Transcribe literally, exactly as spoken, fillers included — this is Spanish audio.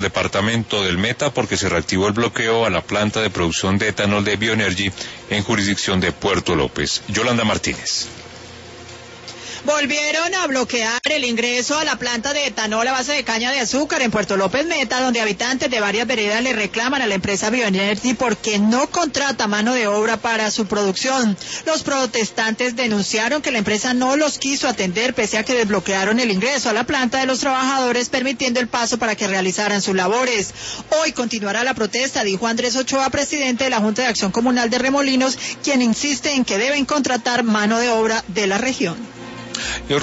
departamento del Meta porque se reactivó el bloqueo a la planta de producción de etanol de Bioenergy en jurisdicción de Puerto López. Yolanda Martínez. Volvieron a bloquear el ingreso a la planta de etanol a base de caña de azúcar en Puerto López Meta, donde habitantes de varias veredas le reclaman a la empresa Bioenergy porque no contrata mano de obra para su producción. Los protestantes denunciaron que la empresa no los quiso atender pese a que desbloquearon el ingreso a la planta de los trabajadores, permitiendo el paso para que realizaran sus labores. Hoy continuará la protesta, dijo Andrés Ochoa, presidente de la Junta de Acción Comunal de Remolinos, quien insiste en que deben contratar mano de obra de la región.